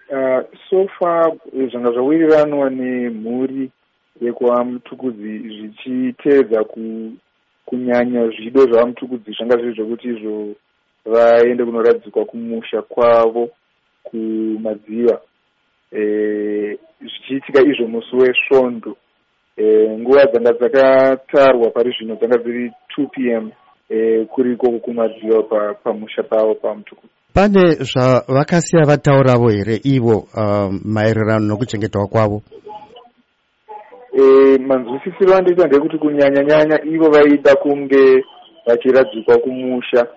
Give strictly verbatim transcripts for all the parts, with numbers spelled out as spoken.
Uh, so far zvanga zvawiriranwa nemhuri yekwaMutukudzi zvichiteedza ku, kunyanya zvido zvavaMutukudzi zvanga zviri zvokuti izvo vaende kunoradzikwa kumusha kwavo kumadziva. E, zvichiitika izvo musi wesvondo. E, nguva dzanga dzakatarwa pari zvino dzanga dziri two p m e, kuriko kumadziva pa, pamusha pavo paMutukudzi. Pane zvavakasiya vatauravo here ivo uh, maererano nokuchengetwa kwavo? E, manzwisisiro andoita ndekuti kunyanya nyanya ivo vaida kunge vachiradzikwa kumusha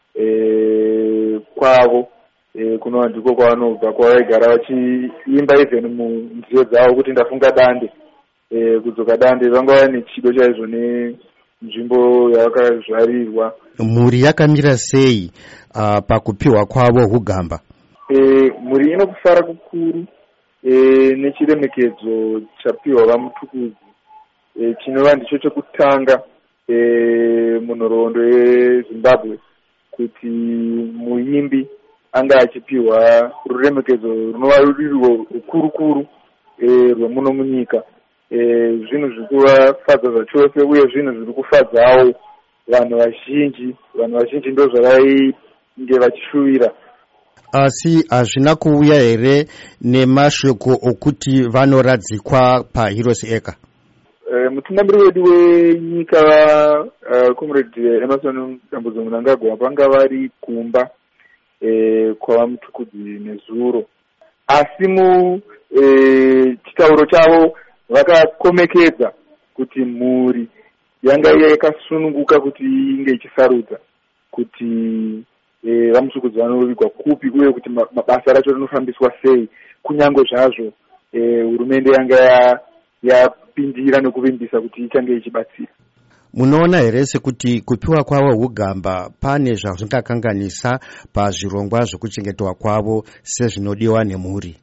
e, kwavo e, kunova ndiko kwavanobva, kwavaigara vachiimba even munziyo dzavo kuti ndafunga dande. E, kudzoka dande vanga vane chido chaizvo nenzvimbo yavakazvarirwa. Mhuri yakamira sei uh, pakupiwa kwavo ugamba? E, mhuri inokufara kukuru e, nechiremekedzo chapiwa vaMutukudzi e, chinova ndicho chekutanga e, munhoroondo yeZimbabwe kuti muimbi anga achipiwa ruremekedzo runova rurirwo rukurukuru e, rwemuno munyika. E, zvinhu zviri kuvafadza zvachose uye zvinhu zviri kufadzawo vanhu vazhinji. Vanhu vazhinji ndo zvavainge vachishuvira. Asi hazvina kuuya here nemashoko okuti vanoradzikwa paHeroes Acre? E, mutungamiri wedu wenyika uh, comrade Emerson Dambudzo Mnangagwa vanga vari kumba e, kwavaMutukudzi nezuro, asi mu e, chitauro chavo vakakomekedza kuti mhuri yanga yakasununguka kuti inge ichisarudza kuti e, vaMutukudzi vanovigwa kupi uye kuti mabasa racho rinofambiswa sei, kunyange zvazvo e, hurumende yanga yapindira nekuvimbisa kuti ichange ichibatsira. Munoona here sekuti kupiwa kwavo ugamba pane zvazvingakanganisa pazvirongwa zvokuchengetwa kwavo sezvinodiwa nemhuri?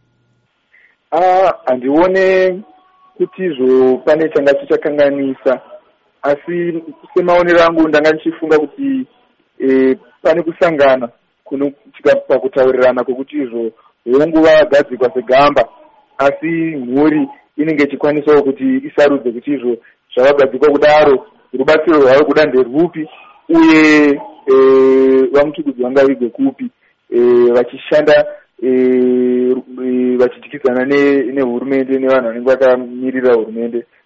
Ah, handione kuti izvo pane changa chichakanganisa, asi semaonero angu ndanga ndichifunga kuti e, pane kusangana kunoitika pakutaurirana kwekuti izvo hongu vagadzikwa segamba, asi mhuri inenge ichikwanisawo kuti isarudze kuti izvo zvavagadzikwa kudaro rubatsiro rwavo kuda nderwupi uye e, vaMutukudzi vangavigwe kupi e, vachishanda e, e, vachidyidzana nehurumende nevanhu vanenge vakamirira hurumende